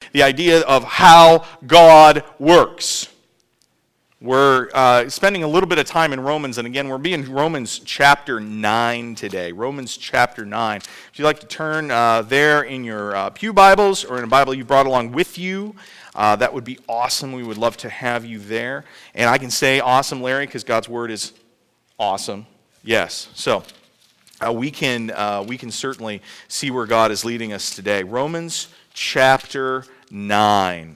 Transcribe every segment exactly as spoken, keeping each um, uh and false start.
the idea of how God works. We're uh, spending a little bit of time in Romans, and again, we're being Romans chapter nine today. Romans chapter nine. If you'd like to turn uh, there in your uh, pew Bibles or in a Bible you brought along with you, uh, that would be awesome. We would love to have you there. And I can say awesome, Larry, because God's Word is awesome. Yes. So uh, we can uh, we can certainly see where God is leading us today. Romans chapter nine.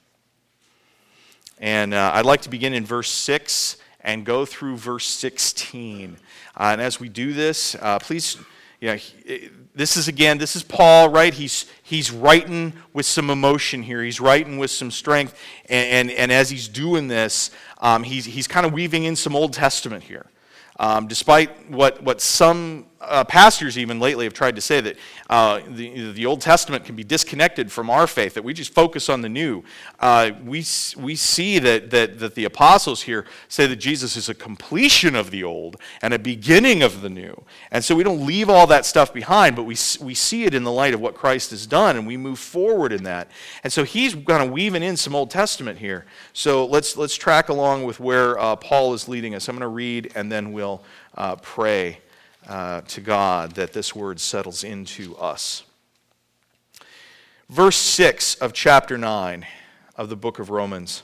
And uh, I'd like to begin in verse six and go through verse sixteen. Uh, and as we do this, uh, please, you know, he, this is again, this is Paul, right? He's he's writing with some emotion here. He's writing with some strength. And and, and as he's doing this, um, he's he's kind of weaving in some Old Testament here. Um, despite what, what some uh, pastors even lately have tried to say, that uh, the, the Old Testament can be disconnected from our faith, that we just focus on the new. Uh, we we see that, that, that the apostles here say that Jesus is a completion of the old and a beginning of the new. And so we don't leave all that stuff behind, but we, we see it in the light of what Christ has done, and we move forward in that. And so he's kind of weaving in some Old Testament here. So let's, let's track along with where uh, Paul is leading us. I'm going to read, and then we'll Uh, pray uh, to God that this word settles into us. Verse six of chapter nine of the book of Romans.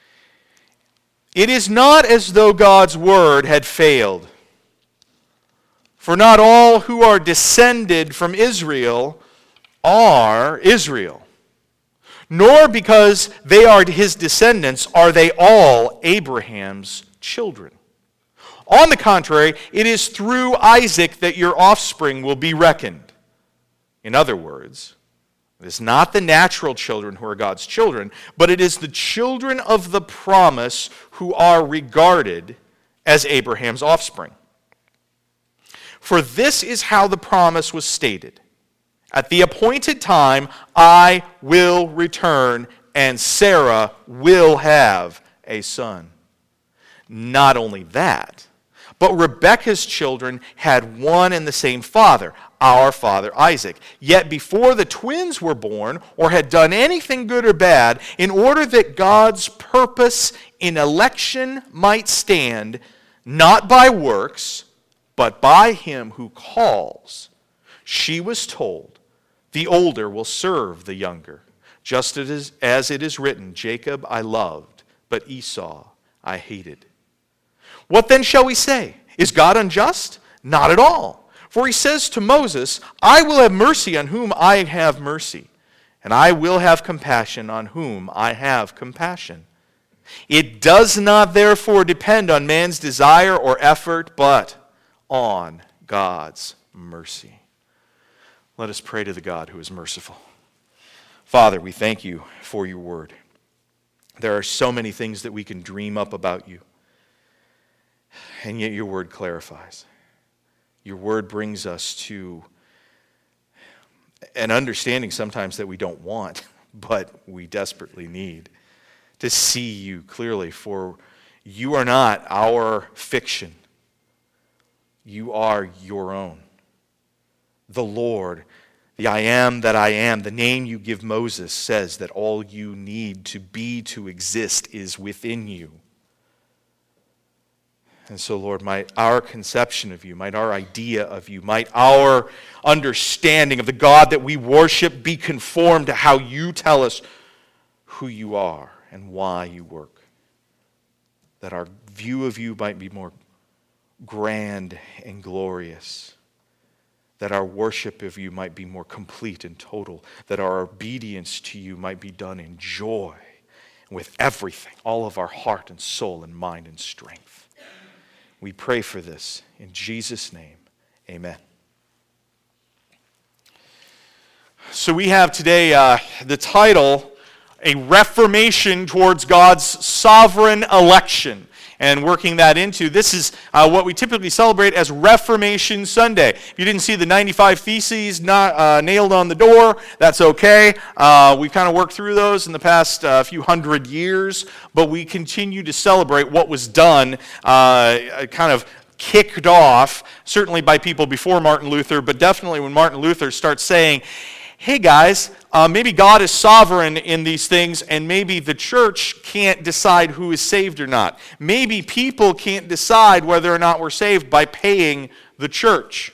It is not as though God's word had failed, for not all who are descended from Israel are Israel, nor because they are his descendants are they all Abraham's children. On the contrary, it is through Isaac that your offspring will be reckoned. In other words, it is not the natural children who are God's children, but it is the children of the promise who are regarded as Abraham's offspring. For this is how the promise was stated. At the appointed time, I will return, and Sarah will have a son. Not only that, but Rebekah's children had one and the same father, our father Isaac. Yet before the twins were born or had done anything good or bad, in order that God's purpose in election might stand, not by works, but by him who calls, she was told, the older will serve the younger, just as it is written, Jacob I loved, but Esau I hated. What then shall we say? Is God unjust? Not at all. For he says to Moses, I will have mercy on whom I have mercy, and I will have compassion on whom I have compassion. It does not therefore depend on man's desire or effort, but on God's mercy. Let us pray to the God who is merciful. Father, we thank you for your word. There are so many things that we can dream up about you. And yet your word clarifies. Your word brings us to an understanding sometimes that we don't want, but we desperately need to see you clearly, for you are not our fiction. You are your own. The Lord, the I am that I am, the name you give Moses says that all you need to be, to exist, is within you. And so, Lord, might our conception of you, might our idea of you, might our understanding of the God that we worship be conformed to how you tell us who you are and why you work. That our view of you might be more grand and glorious. That our worship of you might be more complete and total. That our obedience to you might be done in joy and with everything, all of our heart and soul and mind and strength. We pray for this in Jesus' name. Amen. So we have today uh, the title, A Reformation Towards God's Sovereign Election. And working that into, this is uh, what we typically celebrate as Reformation Sunday. If you didn't see the ninety-five Theses not uh, nailed on the door, that's okay. Uh, we've kind of worked through those in the past uh, few hundred years, but we continue to celebrate what was done, uh, kind of kicked off, certainly by people before Martin Luther, but definitely when Martin Luther starts saying, hey guys, uh, maybe God is sovereign in these things, and maybe the church can't decide who is saved or not. Maybe people can't decide whether or not we're saved by paying the church.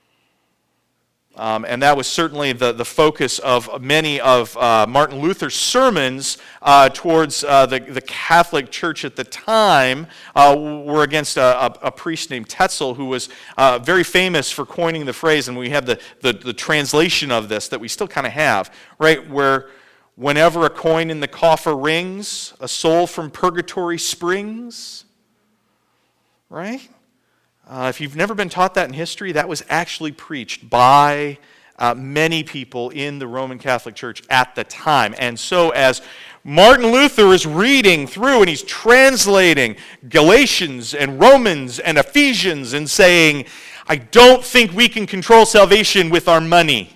Um, and that was certainly the, the focus of many of uh, Martin Luther's sermons uh, towards uh, the, the Catholic Church at the time. Uh, were against a, a, a priest named Tetzel, who was uh, very famous for coining the phrase, and we have the, the, the translation of this that we still kind of have, right, where whenever a coin in the coffer rings, a soul from purgatory springs, right? Uh, if you've never been taught that in history, that was actually preached by uh, many people in the Roman Catholic Church at the time. And so as Martin Luther is reading through and he's translating Galatians and Romans and Ephesians and saying, I don't think we can control salvation with our money.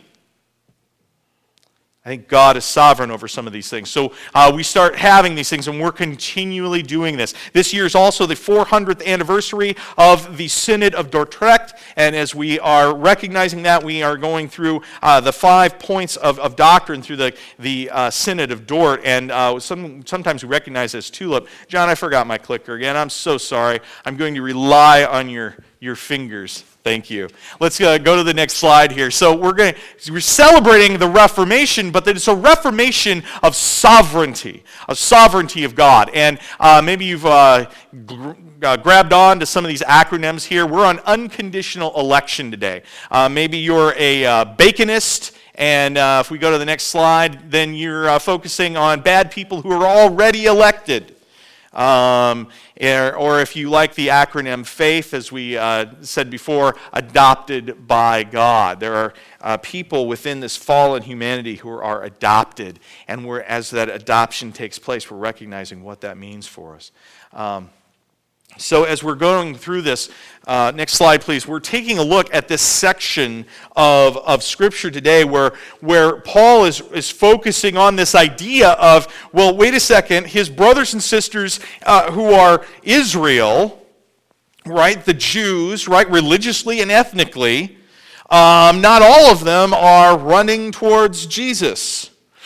I think God is sovereign over some of these things. So uh, we start having these things, and we're continually doing this. This year is also the four hundredth anniversary of the Synod of Dordrecht, and as we are recognizing that, we are going through uh, the five points of, of doctrine through the, the uh, Synod of Dort, and uh, some, sometimes we recognize as TULIP. John, I forgot my clicker again. I'm so sorry. I'm going to rely on your, your fingers. Thank you. Let's uh, go to the next slide here. So we're going we're celebrating the Reformation, but it's a Reformation of sovereignty, of sovereignty of God. And uh, maybe you've uh, gr- uh, grabbed on to some of these acronyms here. We're on unconditional election today. Uh, maybe you're a uh, Baconist. And uh, if we go to the next slide, then you're uh, focusing on bad people who are already elected. Um, or, or if you like the acronym FAITH, as we uh, said before, adopted by God. There are uh, people within this fallen humanity who are adopted, and we're, as that adoption takes place, we're recognizing what that means for us. Um, So as we're going through this, uh, next slide please, we're taking a look at this section of, of Scripture today where, where Paul is, is focusing on this idea of, well, wait a second, his brothers and sisters uh, who are Israel, right, the Jews, right, religiously and ethnically, um, not all of them are running towards Jesus.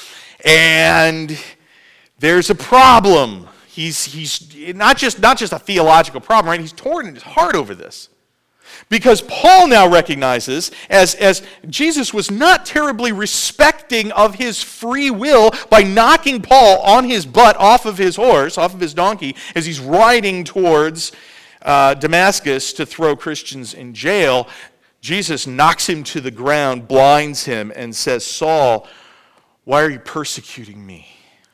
And there's a problem. He's, he's not just, not just a theological problem, right? He's torn in his heart over this. Because Paul now recognizes, as, as Jesus was not terribly respecting of his free will by knocking Paul on his butt off of his horse, off of his donkey, as he's riding towards uh, Damascus to throw Christians in jail, Jesus knocks him to the ground, blinds him, and says, Saul, why are you persecuting me?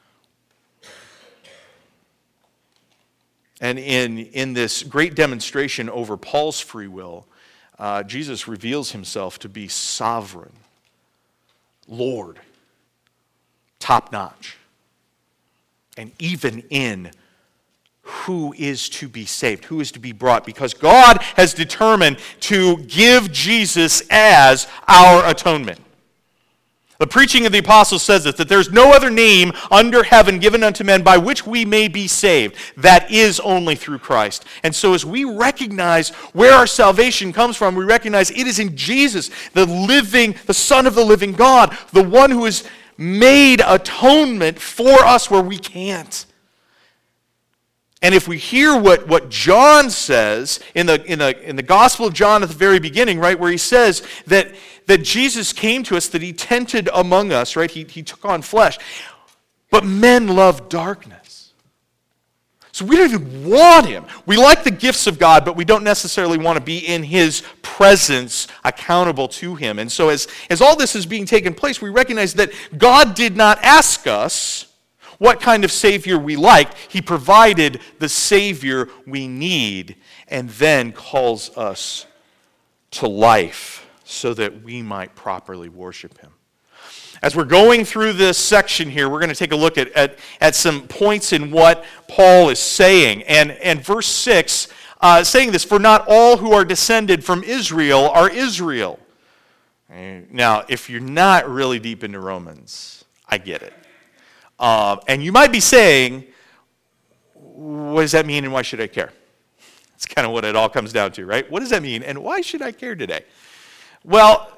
And in, in this great demonstration over Paul's free will, uh, Jesus reveals himself to be sovereign, Lord, top-notch. And even in who is to be saved, who is to be brought, because God has determined to give Jesus as our atonement. The preaching of the apostles says this, that there's no other name under heaven given unto men by which we may be saved. That is only through Christ. And so as we recognize where our salvation comes from, we recognize it is in Jesus, the living, the Son of the living God, the one who has made atonement for us where we can't. And if we hear what, what John says in the, in, the, in the Gospel of John at the very beginning, right, where he says that, that Jesus came to us, that he tented among us, right, he, he took on flesh, but men love darkness. So we don't even want him. We like the gifts of God, but we don't necessarily want to be in his presence, accountable to him. And so as, as all this is being taken place, we recognize that God did not ask us what kind of Savior we liked. He provided the Savior we need and then calls us to life so that we might properly worship him. As we're going through this section here, we're going to take a look at, at, at some points in what Paul is saying. And, and verse six, uh, saying this, for not all who are descended from Israel are Israel. Now, if you're not really deep into Romans, I get it. Uh, and you might be saying, what does that mean and why should I care? That's kind of what it all comes down to, right? What does that mean and why should I care today? Well,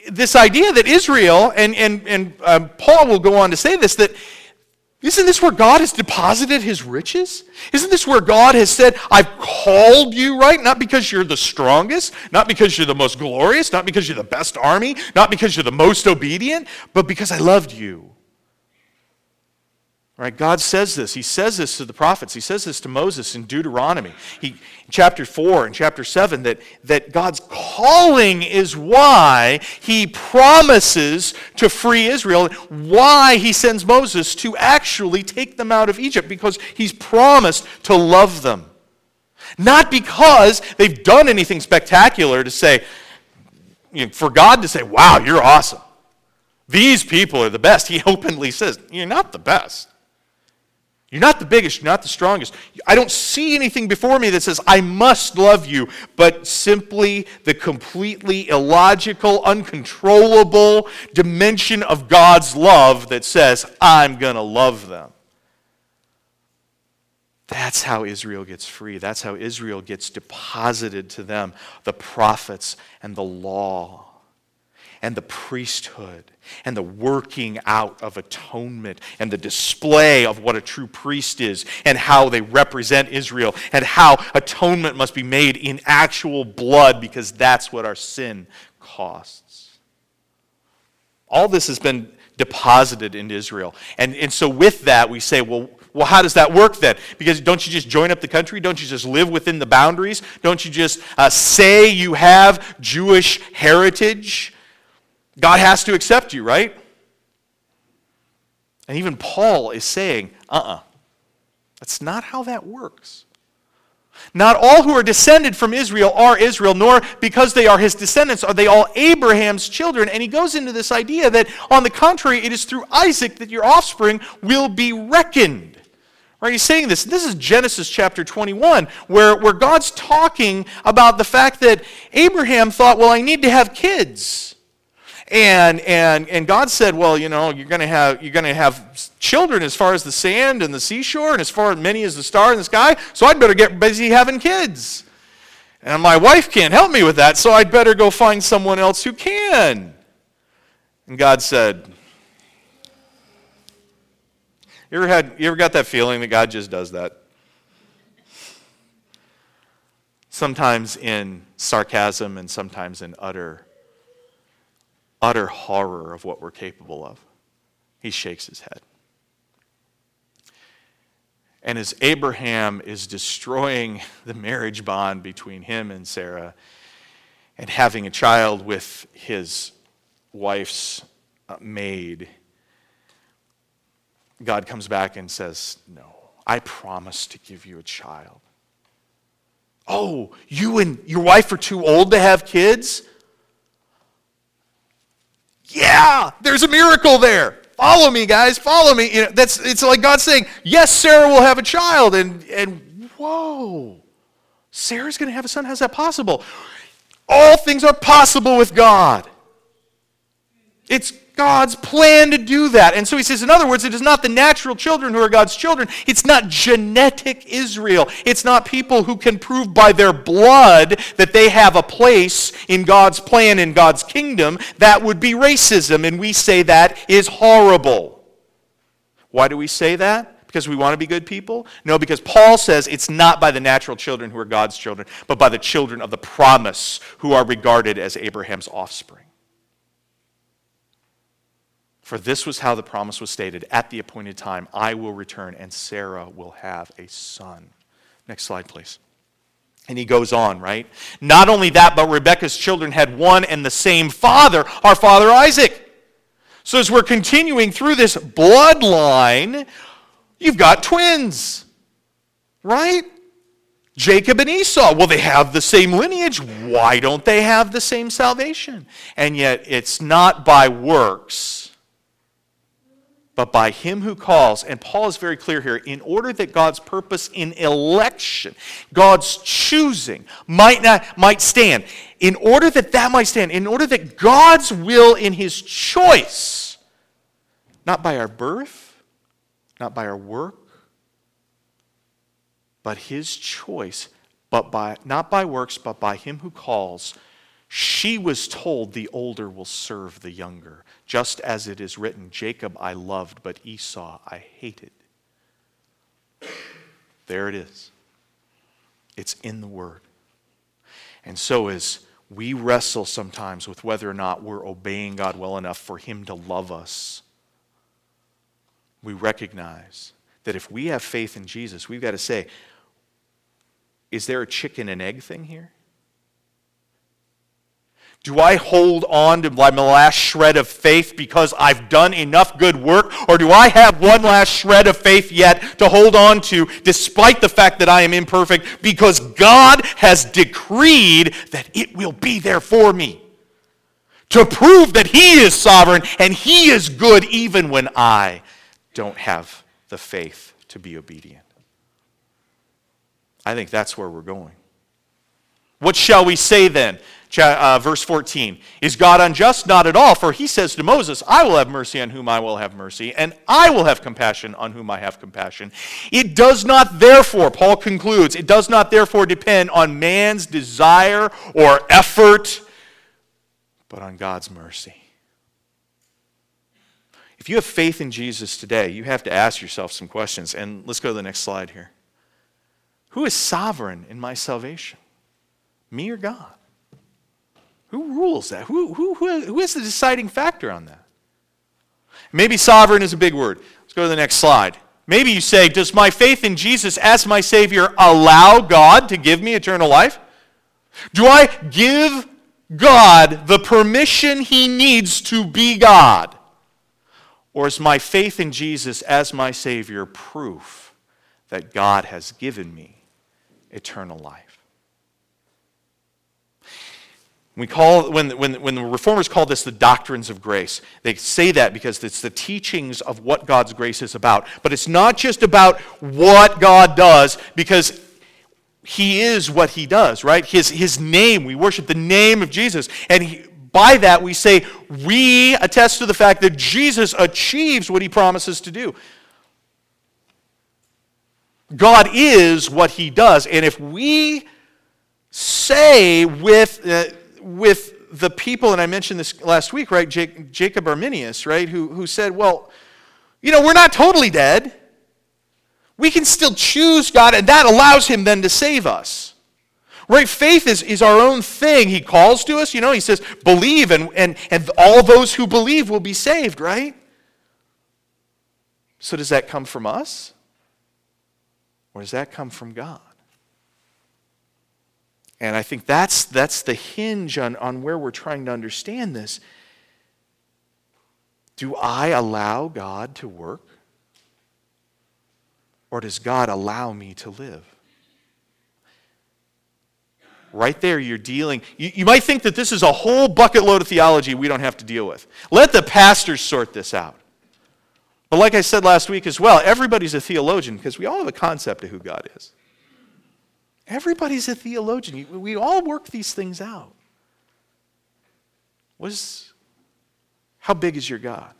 this idea that Israel, and, and, and um, Paul will go on to say this, that isn't this where God has deposited his riches? Isn't this where God has said, I've called you, right? Not because you're the strongest, not because you're the most glorious, not because you're the best army, not because you're the most obedient, but because I loved you. Right? God says this. He says this to the prophets. He says this to Moses in Deuteronomy. He, in chapter four and chapter seven, that, that God's calling is why he promises to free Israel, why he sends Moses to actually take them out of Egypt, because he's promised to love them. Not because they've done anything spectacular to say, you know, for God to say, wow, you're awesome. These people are the best. He openly says, you're not the best. You're not the biggest, you're not the strongest. I don't see anything before me that says, I must love you, but simply the completely illogical, uncontrollable dimension of God's love that says, I'm going to love them. That's how Israel gets free. That's how Israel gets deposited to them, the prophets and the law and the priesthood and the working out of atonement and the display of what a true priest is and how they represent Israel and how atonement must be made in actual blood, because that's what our sin costs. All this has been deposited into Israel. And, and so with that we say, well, well, how does that work then? Because don't you just join up the country? Don't you just live within the boundaries? Don't you just uh, say you have Jewish heritage? God has to accept you, right? And even Paul is saying, uh-uh, that's not how that works. Not all who are descended from Israel are Israel, nor because they are his descendants are they all Abraham's children. And he goes into this idea that, on the contrary, it is through Isaac that your offspring will be reckoned. Right? He's saying this. This is Genesis chapter twenty-one, where, where God's talking about the fact that Abraham thought, well, I need to have kids. And and and God said, well, you know, you're going to have you're going to have children as far as the sand and the seashore and as far as many as the star in the sky, so I'd better get busy having kids. And my wife can't help me with that, so I'd better go find someone else who can. And God said, you ever had you ever got that feeling that God just does that? Sometimes in sarcasm and sometimes in utter utter horror of what we're capable of. He shakes his head. And as Abraham is destroying the marriage bond between him and Sarah and having a child with his wife's maid, God comes back and says, no, I promise to give you a child. Oh, you and your wife are too old to have kids? Yeah, there's a miracle there. Follow me, guys. Follow me. You know, that's it's like God saying, yes, Sarah will have a child. And, and whoa, Sarah's going to have a son? How's that possible? All things are possible with God. It's God's plan to do that. And so he says, in other words, it is not the natural children who are God's children. It's not genetic Israel. It's not people who can prove by their blood that they have a place in God's plan, in God's kingdom. That would be racism, and we say that is horrible. Why do we say that? Because we want to be good people? No, because Paul says it's not by the natural children who are God's children, but by the children of the promise who are regarded as Abraham's offspring. For this was how the promise was stated. At the appointed time, I will return, and Sarah will have a son. Next slide, please. And he goes on, right? Not only that, but Rebekah's children had one and the same father, our father Isaac. So as we're continuing through this bloodline, you've got twins, right? Jacob and Esau. Well, they have the same lineage. Why don't they have the same salvation? And yet it's not by works, but by him who calls. And Paul is very clear here. In order that God's purpose in election, God's choosing, might not might stand. In order that that might stand, in order that God's will in his choice, not by our birth, not by our work, but his choice, but by not by works, but by him who calls, She was told the older will serve the younger, just as it is written, Jacob I loved, but Esau I hated. There it is. It's in the Word. And so as we wrestle sometimes with whether or not we're obeying God well enough for Him to love us, we recognize that if we have faith in Jesus, we've got to say, is there a chicken and egg thing here? Do I hold on to my last shred of faith because I've done enough good work? Or do I have one last shred of faith yet to hold on to despite the fact that I am imperfect because God has decreed that it will be there for me to prove that He is sovereign and He is good even when I don't have the faith to be obedient? I think that's where we're going. What shall we say then? Uh, verse fourteen, is God unjust? Not at all, for He says to Moses, I will have mercy on whom I will have mercy, and I will have compassion on whom I have compassion. It does not therefore, Paul concludes, it does not therefore depend on man's desire or effort, but on God's mercy. If you have faith in Jesus today, you have to ask yourself some questions, and let's go to the next slide here. Who is sovereign in my salvation? Me or God? Who rules that? Who, who, who, who is the deciding factor on that? Maybe sovereign is a big word. Let's go to the next slide. Maybe you say, does my faith in Jesus as my Savior allow God to give me eternal life? Do I give God the permission He needs to be God? Or is my faith in Jesus as my Savior proof that God has given me eternal life? We call when, when, when the Reformers call this the doctrines of grace. They say that because it's the teachings of what God's grace is about. But it's not just about what God does, because He is what He does, right? His, his name, we worship the name of Jesus. And he, by that we say, we attest to the fact that Jesus achieves what He promises to do. God is what He does. And if we say with... Uh, with the people, and I mentioned this last week, right, Jacob Arminius, right, who, who said, well, you know, we're not totally dead. We can still choose God, and that allows Him then to save us. Right? Faith is, is our own thing. He calls to us, you know, He says, believe, and, and, and all those who believe will be saved, right? So does that come from us? Or does that come from God? And I think that's, that's the hinge on, on where we're trying to understand this. Do I allow God to work? Or does God allow me to live? Right there, you're dealing. You, you might think that this is a whole bucket load of theology we don't have to deal with. Let the pastors sort this out. But like I said last week as well, everybody's a theologian because we all have a concept of who God is. Everybody's a theologian. We all work these things out. What is, how big is your God?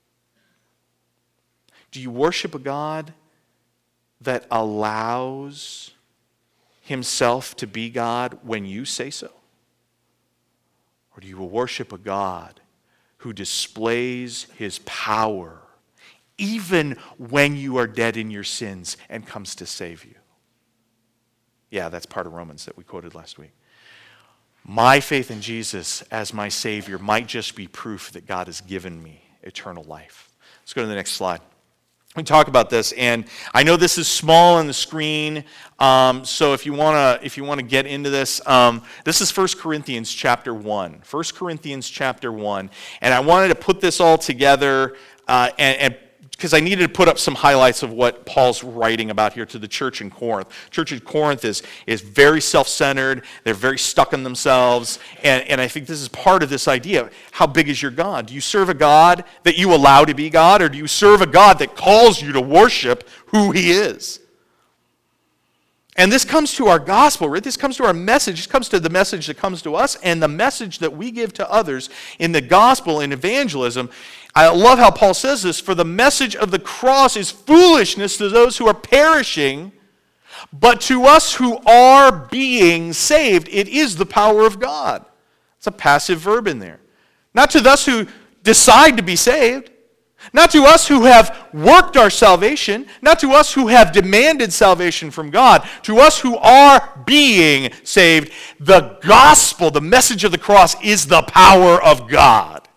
Do you worship a God that allows Himself to be God when you say so? Or do you worship a God who displays His power even when you are dead in your sins and comes to save you? Yeah, that's part of Romans that we quoted last week. My faith in Jesus as my Savior might just be proof that God has given me eternal life. Let's go to the next slide. We talk about this, and I know this is small on the screen, um, so if you want to if you want to get into this, um, this is First Corinthians chapter one. First Corinthians chapter one, and I wanted to put this all together uh, and, and because I needed to put up some highlights of what Paul's writing about here to the church in Corinth. Church in Corinth is, is very self-centered. They're very stuck in themselves. And, and I think this is part of this idea. How big is your God? Do you serve a God that you allow to be God? Or do you serve a God that calls you to worship who He is? And this comes to our gospel, right? This comes to our message. This comes to the message that comes to us and the message that we give to others in the gospel and evangelism. I love how Paul says this, for the message of the cross is foolishness to those who are perishing, but to us who are being saved, it is the power of God. It's a passive verb in there. Not to those who decide to be saved. Not to us who have worked our salvation. Not to us who have demanded salvation from God. To us who are being saved. The gospel, the message of the cross, is the power of God.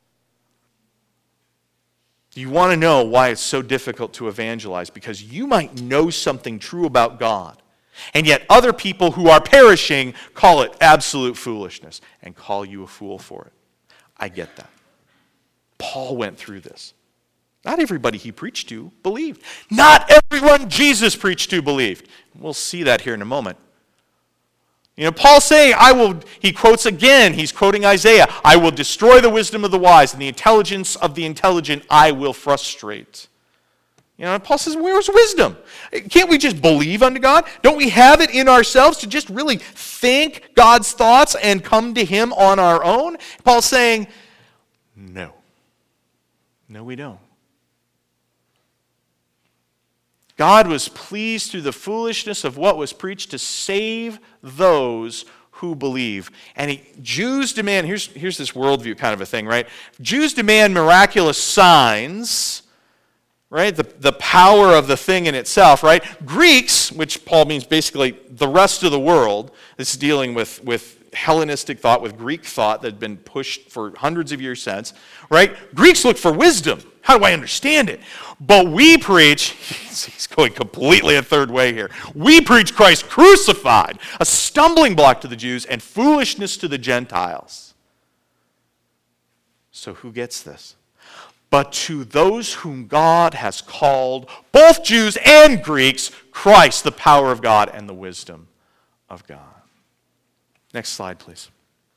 You want to know why it's so difficult to evangelize? Because you might know something true about God, and yet other people who are perishing call it absolute foolishness and call you a fool for it. I get that. Paul went through this. Not everybody he preached to believed. Not everyone Jesus preached to believed. We'll see that here in a moment. You know, Paul's saying, I will, he quotes again, he's quoting Isaiah, I will destroy the wisdom of the wise, and the intelligence of the intelligent I will frustrate. You know, Paul says, where's wisdom? Can't we just believe unto God? Don't we have it in ourselves to just really think God's thoughts and come to him on our own? Paul's saying, no. No, we don't. God was pleased through the foolishness of what was preached to save those who believe. And he, Jews demand, here's, here's this worldview kind of a thing, right? Jews demand miraculous signs, right? The, the power of the thing in itself, right? Greeks, which Paul means basically the rest of the world, this is dealing with, with Hellenistic thought, with Greek thought that had been pushed for hundreds of years since, right? Greeks look for wisdom. How do I understand it? But we preach, he's going completely a third way here. We preach Christ crucified, a stumbling block to the Jews and foolishness to the Gentiles. So who gets this? But to those whom God has called, both Jews and Greeks, Christ, the power of God and the wisdom of God. Next slide, please.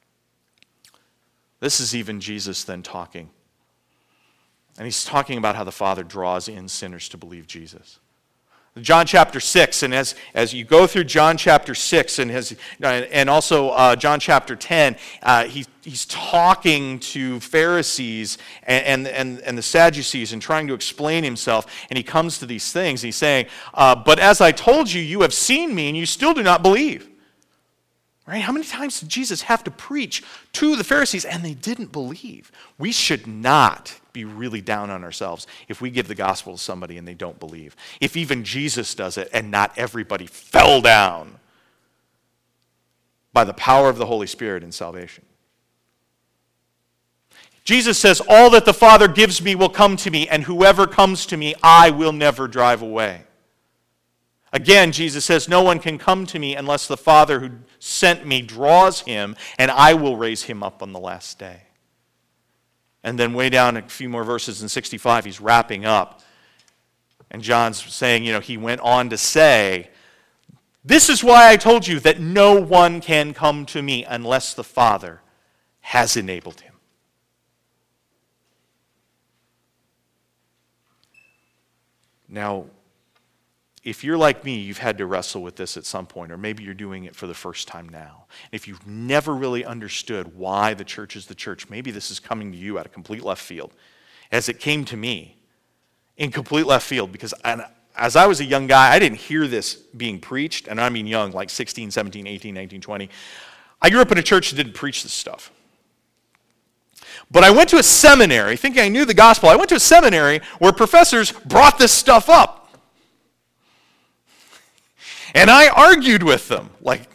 This is even Jesus then talking. And he's talking about how the Father draws in sinners to believe Jesus. John chapter six, and as, as you go through John chapter six and, his, and also uh, John chapter ten, uh, he, he's talking to Pharisees and, and, and the Sadducees and trying to explain himself, and he comes to these things. He's saying, uh, but as I told you, you have seen me and you still do not believe. Right? How many times did Jesus have to preach to the Pharisees and they didn't believe? We should not be really down on ourselves if we give the gospel to somebody and they don't believe. If even Jesus does it and not everybody fell down by the power of the Holy Spirit in salvation. Jesus says, all that the Father gives me will come to me, and whoever comes to me, I will never drive away. Again, Jesus says, no one can come to me unless the Father who sent me draws him, and I will raise him up on the last day. And then way down a few more verses in sixty-five, he's wrapping up. And John's saying, you know, he went on to say, this is why I told you that no one can come to me unless the Father has enabled him. Now, if you're like me, you've had to wrestle with this at some point, or maybe you're doing it for the first time now. If you've never really understood why the church is the church, maybe this is coming to you out of complete left field, as it came to me in complete left field, because I, as I was a young guy, I didn't hear this being preached, and I mean young, like sixteen, seventeen, eighteen, nineteen, twenty. I grew up in a church that didn't preach this stuff. But I went to a seminary, thinking I knew the gospel. I went to a seminary where professors brought this stuff up. And I argued with them, like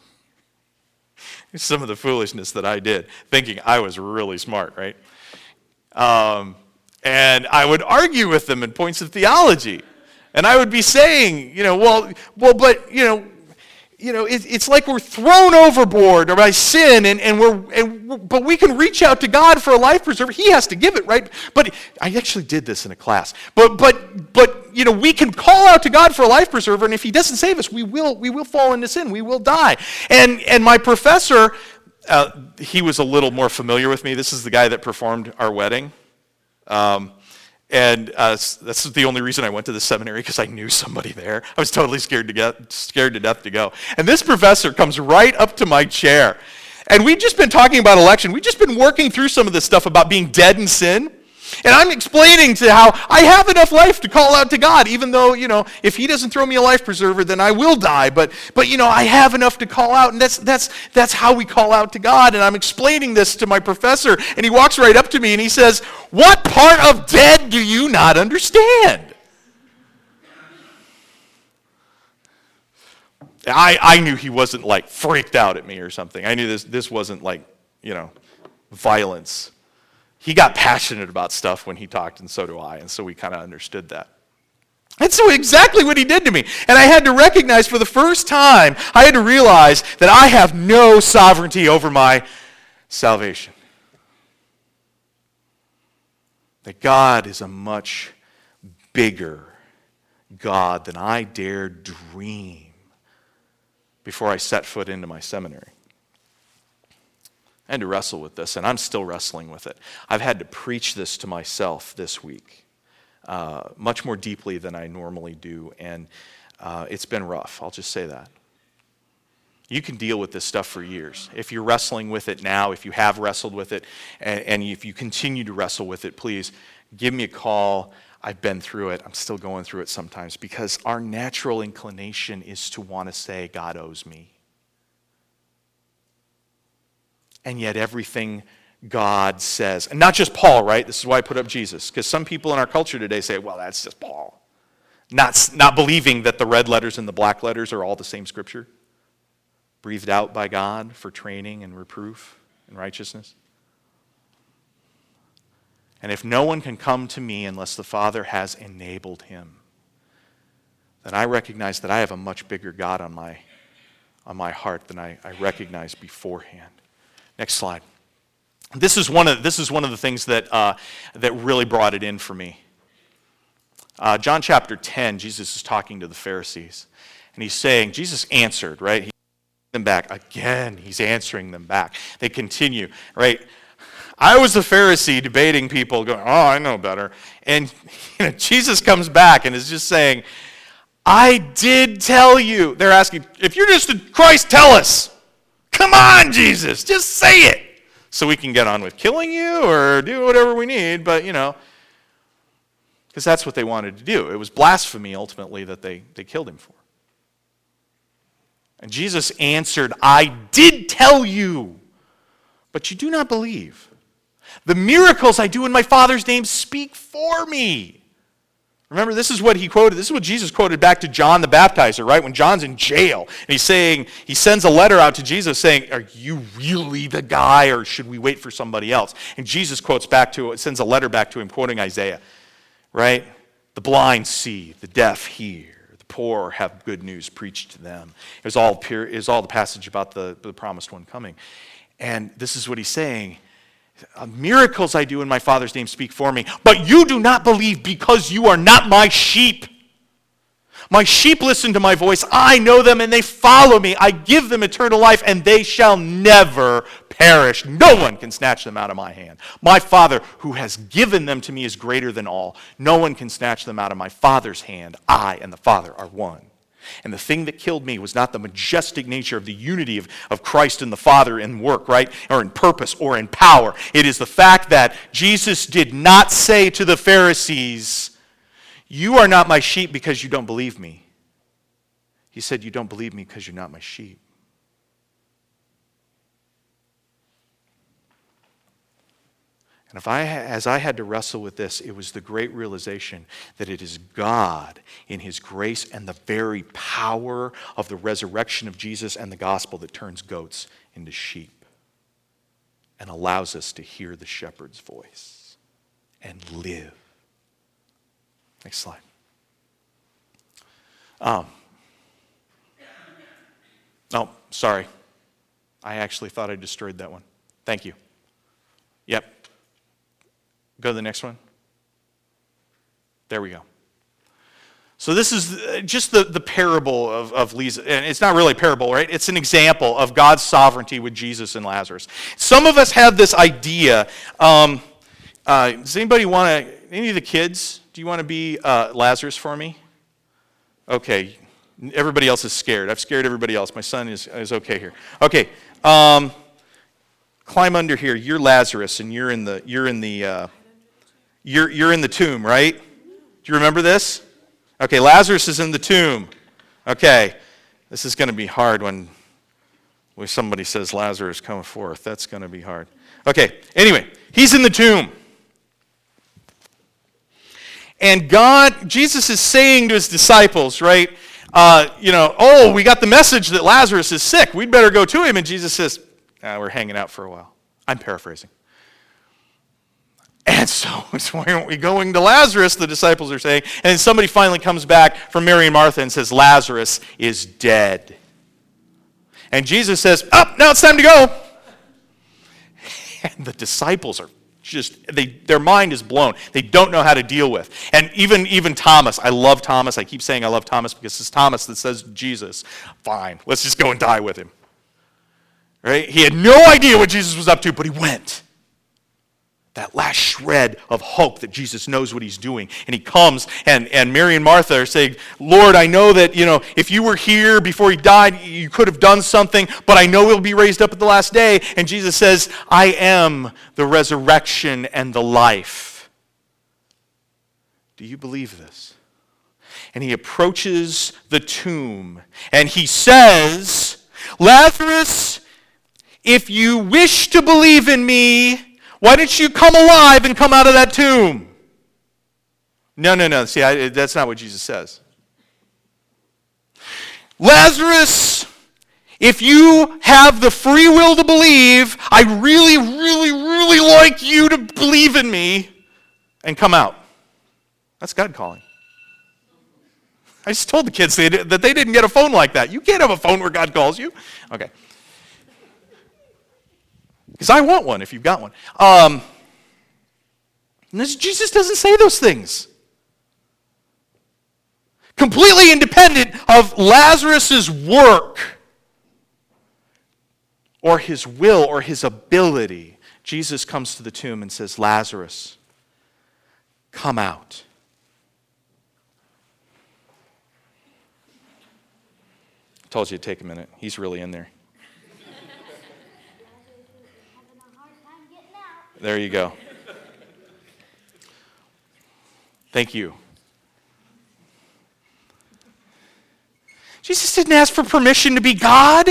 some of the foolishness that I did, thinking I was really smart, right? Um, and I would argue with them in points of theology. And I would be saying, you know, well, well, but, you know, you know, it, it's like we're thrown overboard by sin, and, and we're, and we're, but we can reach out to God for a life preserver. He has to give it, right? But I actually did this in a class. But, but, but, you know, we can call out to God for a life preserver, and if He doesn't save us, we will, we will fall into sin. We will die. And, and my professor, uh, he was a little more familiar with me. This is the guy that performed our wedding. Um, And uh, that's the only reason I went to the seminary, because I knew somebody there. I was totally scared to get, scared to death to go. And this professor comes right up to my chair. And we'd just been talking about election. We'd just been working through some of this stuff about being dead in sin. And I'm explaining to how I have enough life to call out to God, even though, you know, if he doesn't throw me a life preserver, then I will die. But, but you know, I have enough to call out, and that's, that's, that's how we call out to God. And I'm explaining this to my professor, and he walks right up to me, and he says, "What part of dead do you not understand?" I, I knew he wasn't, like, freaked out at me or something. I knew this, this wasn't, like, you know, violence. He got passionate about stuff when he talked, and so do I, and so we kind of understood that. And so exactly what he did to me. And I had to recognize for the first time, I had to realize that I have no sovereignty over my salvation. That God is a much bigger God than I dared dream before I set foot into my seminary. I had to wrestle with this, and I'm still wrestling with it. I've had to preach this to myself this week, uh, much more deeply than I normally do, and uh, it's been rough. I'll just say that. You can deal with this stuff for years. If you're wrestling with it now, if you have wrestled with it, and, and if you continue to wrestle with it, please give me a call. I've been through it. I'm still going through it sometimes, because our natural inclination is to want to say, God owes me. And yet everything God says, and not just Paul, right? This is why I put up Jesus, because some people in our culture today say, well, that's just Paul. Not, not believing that the red letters and the black letters are all the same scripture, breathed out by God for training and reproof and righteousness. And if no one can come to me unless the Father has enabled him, then I recognize that I have a much bigger God on my, on my heart than I, I recognized beforehand. Next slide. This is one of this is one of the things that uh, that really brought it in for me. Uh, John chapter ten, Jesus is talking to the Pharisees, and he's saying, Jesus answered, right? He's answering them back again. He's answering them back. They continue, right? I was a Pharisee debating people, going, "Oh, I know better," and you know, Jesus comes back and is just saying, "I did tell you." They're asking, "If you're just a Christ, tell us." Come on, Jesus, just say it so we can get on with killing you or do whatever we need, but, you know, because that's what they wanted to do. It was blasphemy, ultimately, that they, they killed him for. And Jesus answered, I did tell you, but you do not believe. The miracles I do in my Father's name speak for me. Remember, this is what he quoted. This is what Jesus quoted back to John the Baptizer, right? When John's in jail, and he's saying, he sends a letter out to Jesus saying, are you really the guy, or should we wait for somebody else? And Jesus quotes back to, sends a letter back to him, quoting Isaiah, right? The blind see, the deaf hear, the poor have good news preached to them. It was all, pure, it was all the passage about the, the promised one coming. And this is what he's saying. Miracles I do in my Father's name speak for me, but you do not believe because you are not my sheep. My sheep listen to my voice. I know them and they follow me. I give them eternal life and they shall never perish. No one can snatch them out of my hand. My Father who has given them to me is greater than all. No one can snatch them out of my Father's hand. I and the Father are one. And the thing that killed me was not the majestic nature of the unity of, of Christ and the Father in work, right? Or in purpose or in power. It is the fact that Jesus did not say to the Pharisees, you are not my sheep because you don't believe me. He said, you don't believe me because you're not my sheep. And if I, as I had to wrestle with this, it was the great realization that it is God in his grace and the very power of the resurrection of Jesus and the gospel that turns goats into sheep and allows us to hear the shepherd's voice and live. Next slide. Um, oh, sorry. I actually thought I destroyed that one. Thank you. Yep. Go to the next one. There we go. So this is just the, the parable of, of Lisa. And it's not really a parable, right? It's an example of God's sovereignty with Jesus and Lazarus. Some of us have this idea. Um, uh, does anybody want to, any of the kids, do you want to be uh, Lazarus for me? Okay. Everybody else is scared. I've scared everybody else. My son is, is okay here. Okay. Um, climb under here. You're Lazarus, and you're in the, you're in the, uh, You're, you're in the tomb, right? Do you remember this? Okay, Lazarus is in the tomb. Okay, this is going to be hard when, when somebody says Lazarus come forth. That's going to be hard. Okay, anyway, he's in the tomb. And God, Jesus is saying to his disciples, right, uh, you know, oh, we got the message that Lazarus is sick. We'd better go to him. And Jesus says, ah, we're hanging out for a while. I'm paraphrasing. And so, so why aren't we going to Lazarus, the disciples are saying. And then somebody finally comes back from Mary and Martha and says, Lazarus is dead. And Jesus says, oh, now it's time to go. And the disciples are just, they, their mind is blown. They don't know how to deal with. And even, even Thomas, I love Thomas. I keep saying I love Thomas because it's Thomas that says Jesus, fine, let's just go and die with him. Right? He had no idea what Jesus was up to, but he went. That last shred of hope that Jesus knows what he's doing. And he comes, and, and Mary and Martha are saying, Lord, I know that, you know, if you were here before he died, you could have done something, but I know he'll be raised up at the last day. And Jesus says, I am the resurrection and the life. Do you believe this? And he approaches the tomb, and he says, Lazarus, if you wish to believe in me, why didn't you come alive and come out of that tomb? No, no, no. See, I, that's not what Jesus says. Lazarus, if you have the free will to believe, I really, really, really like you to believe in me and come out. That's God calling. I just told the kids they did, that they didn't get a phone like that. You can't have a phone where God calls you. Okay. Because I want one if you've got one. Um, this, Jesus doesn't say those things. Completely independent of Lazarus' work or his will or his ability, Jesus comes to the tomb and says, Lazarus, come out. I told you it'd take a minute. He's really in there. There you go. Thank you. Jesus didn't ask for permission to be God.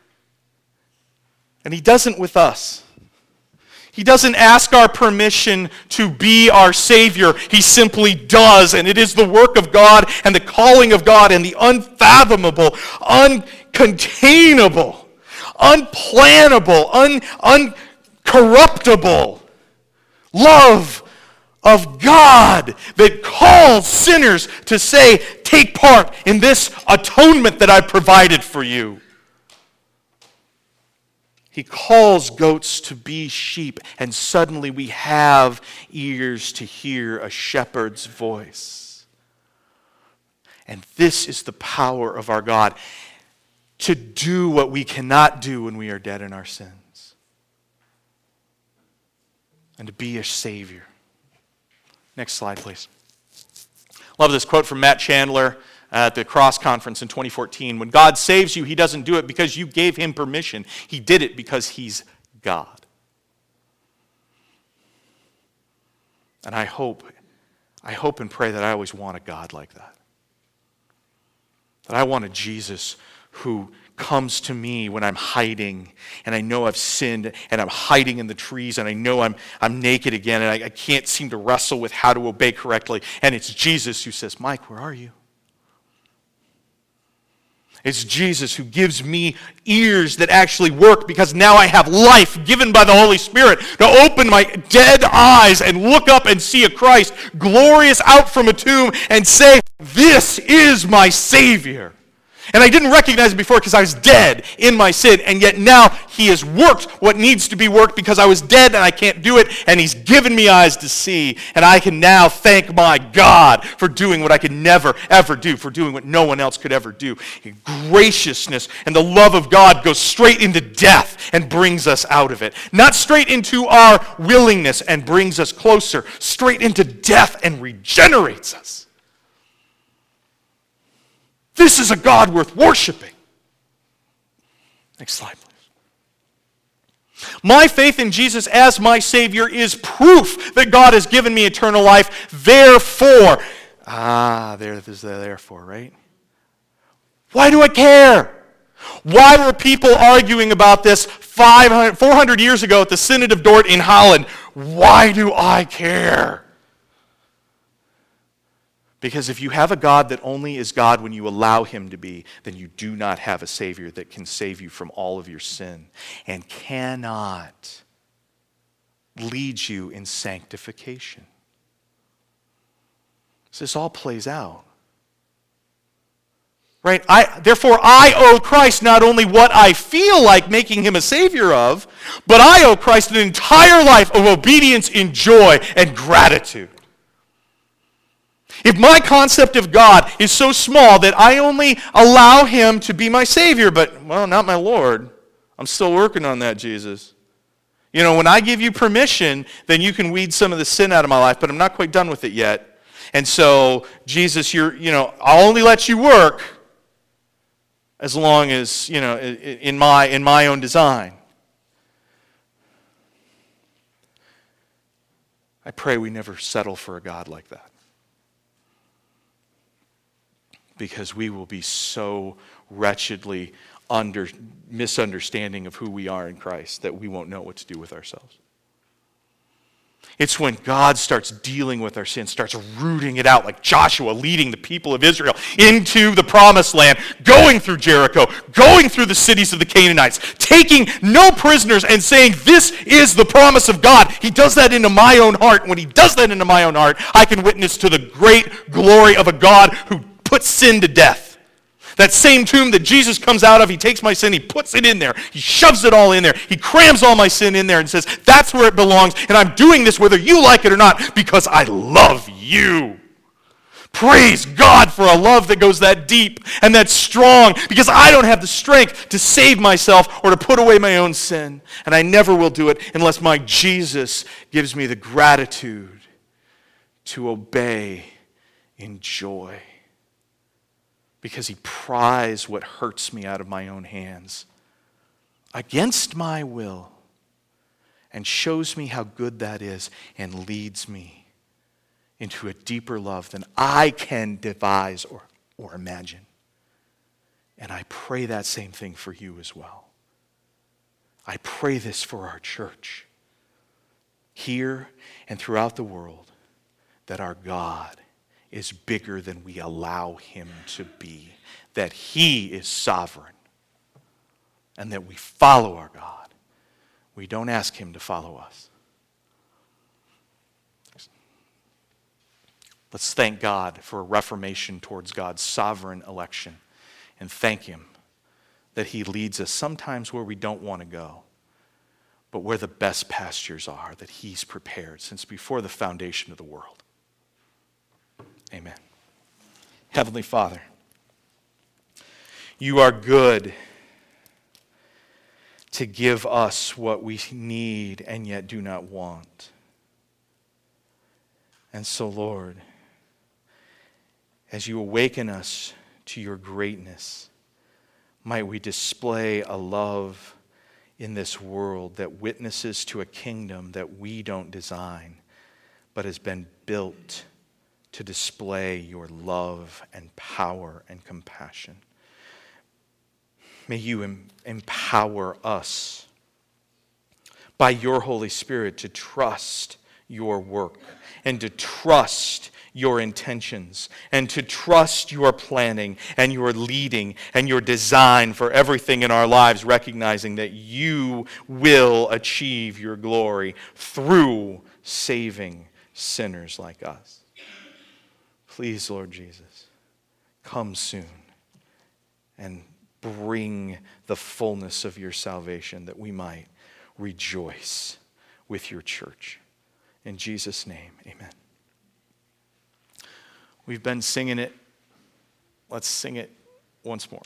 And he doesn't with us. He doesn't ask our permission to be our Savior. He simply does. And it is the work of God and the calling of God and the unfathomable, uncontainable, unplannable, un, un corruptible love of God that calls sinners to say, take part in this atonement that I provided for you. He calls goats to be sheep, and suddenly we have ears to hear a shepherd's voice. And this is the power of our God, to do what we cannot do when we are dead in our sins. And to be a Savior. Next slide, please. Love this quote from Matt Chandler at the Cross Conference in twenty fourteen. When God saves you, he doesn't do it because you gave him permission. He did it because he's God. And I hope, I hope and pray that I always want a God like that. That I want a Jesus who comes to me when I'm hiding and I know I've sinned and I'm hiding in the trees and I know I'm, I'm naked again and I, I can't seem to wrestle with how to obey correctly. And it's Jesus who says, Mike, where are you? It's Jesus who gives me ears that actually work because now I have life given by the Holy Spirit to open my dead eyes and look up and see a Christ glorious out from a tomb and say, this is my Savior. And I didn't recognize it before because I was dead in my sin. And yet now he has worked what needs to be worked because I was dead and I can't do it. And he's given me eyes to see. And I can now thank my God for doing what I could never, ever do. For doing what no one else could ever do. Graciousness and the love of God goes straight into death and brings us out of it. Not straight into our willingness and brings us closer. Straight into death and regenerates us. This is a God worth worshiping. Next slide, please. My faith in Jesus as my Savior is proof that God has given me eternal life. Therefore, ah, there's the therefore, right? Why do I care? Why were people arguing about this five hundred, four hundred years ago at the Synod of Dort in Holland? Why do I care? Because if you have a God that only is God when you allow him to be, then you do not have a Savior that can save you from all of your sin and cannot lead you in sanctification. So this all plays out. Right? I, therefore, I owe Christ not only what I feel like making him a Savior of, but I owe Christ an entire life of obedience in joy and gratitude. If my concept of God is so small that I only allow him to be my Savior, but, well, not my Lord, I'm still working on that, Jesus. You know, when I give you permission, then you can weed some of the sin out of my life, but I'm not quite done with it yet. And so, Jesus, you're, you know, I'll only let you work as long as, you know, in my in my own design. I pray we never settle for a God like that. Because we will be so wretchedly under misunderstanding of who we are in Christ that we won't know what to do with ourselves. It's when God starts dealing with our sin, starts rooting it out, like Joshua leading the people of Israel into the promised land, going through Jericho, going through the cities of the Canaanites, taking no prisoners and saying, this is the promise of God. He does that into my own heart. When he does that into my own heart, I can witness to the great glory of a God who puts sin to death. That same tomb that Jesus comes out of, he takes my sin, he puts it in there. He shoves it all in there. He crams all my sin in there and says, that's where it belongs, and I'm doing this whether you like it or not because I love you. Praise God for a love that goes that deep and that strong, because I don't have the strength to save myself or to put away my own sin, and I never will do it unless my Jesus gives me the gratitude to obey in joy. Because he pries what hurts me out of my own hands against my will and shows me how good that is and leads me into a deeper love than I can devise or, or imagine. And I pray that same thing for you as well. I pray this for our church here and throughout the world, that our God is bigger than we allow him to be, that he is sovereign, and that we follow our God. We don't ask him to follow us. Let's thank God for a reformation towards God's sovereign election, and thank him that he leads us sometimes where we don't want to go, but where the best pastures are that he's prepared since before the foundation of the world. Amen. Heavenly Father, you are good to give us what we need and yet do not want. And so, Lord, as you awaken us to your greatness, might we display a love in this world that witnesses to a kingdom that we don't design, but has been built to display your love and power and compassion. May you em- empower us by your Holy Spirit to trust your work and to trust your intentions and to trust your planning and your leading and your design for everything in our lives, recognizing that you will achieve your glory through saving sinners like us. Please, Lord Jesus, come soon and bring the fullness of your salvation that we might rejoice with your church. In Jesus' name, amen. We've been singing it. Let's sing it once more.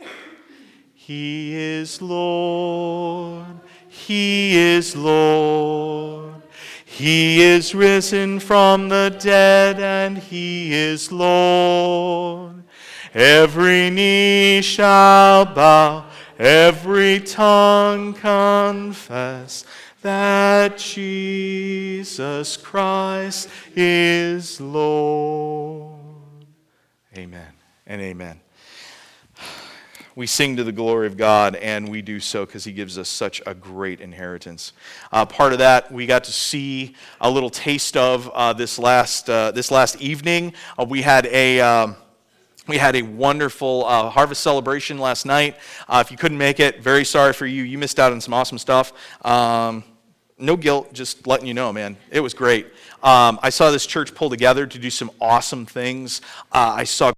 He is Lord. He is Lord. He is risen from the dead, and he is Lord. Every knee shall bow, every tongue confess that Jesus Christ is Lord. Amen and amen. We sing to the glory of God, and we do so because he gives us such a great inheritance. Uh, part of that we got to see a little taste of uh, this last uh, this last evening. Uh, we had a um, we had a wonderful uh, harvest celebration last night. Uh, if you couldn't make it, very sorry for you. You missed out on some awesome stuff. Um, no guilt, just letting you know, man. It was great. Um, I saw this church pull together to do some awesome things. Uh, I saw